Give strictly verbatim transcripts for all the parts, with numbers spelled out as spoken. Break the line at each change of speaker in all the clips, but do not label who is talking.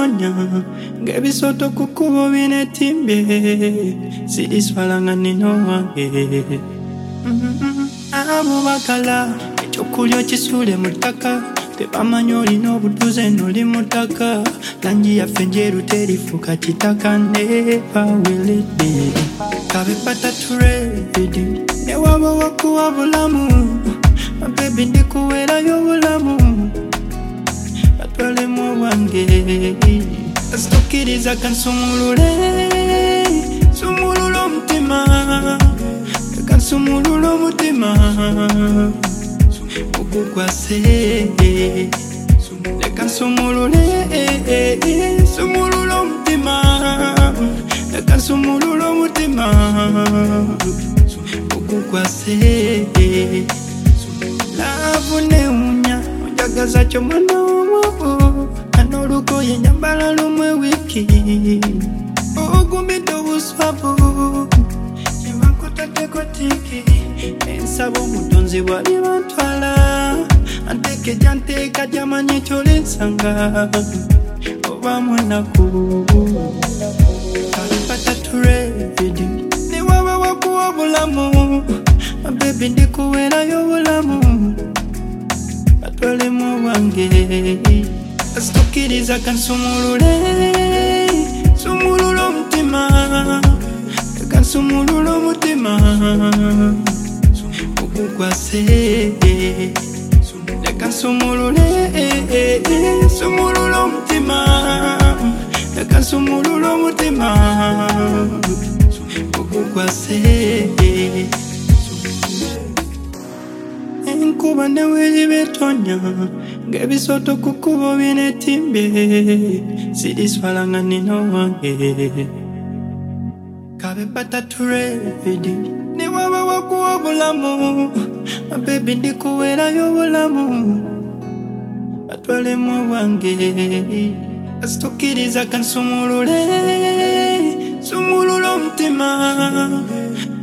betonya ngebisoto kukubo binetimbe sidiswalanga nino wange abo bakala ekyokulya kisule mutaka tebamanyi olina obutuze noli mutaka langi yaffe njeru terifuka kitaka never will it be kabe patatu ready ne waba wakuwa bulamu mabebi ndikuwerayo bulamu atwale mu wange asitokiriza kansumulule sumulula omutima kansumulula omutima okukwase leka nsumulule sumulula omutima leka nsumulula omutima okukwase laavu neunya onjagaza kyo mwana wowo anolugoye nyambala lumwe wiki ogumidde obuswavu yebankotatekotiki ensaba omutonzi bwali bantwala anteke janteeka jamanyi kyolensanga oba mwenaku kalipatatu redi niwaba wakuwa bulamu mabebi ndikuwerayo bulamu atwale mu wange asitokiriza kansumulule sumulula omutima kansumulula omutima okukwase leka nsumulule sumulula omutima leka nsumulula omutima okukwase enkuba neweri betonya ngebisoto kukubo binetimbe sidiswalanga nino wange kabe patatu ready ne waba wakuwa bulamu mabebi ndikuwerayo bulamu atwale mu wange asitokiriza kansumulule sumulula omutima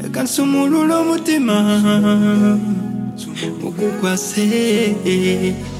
kansumulula omutima okukwase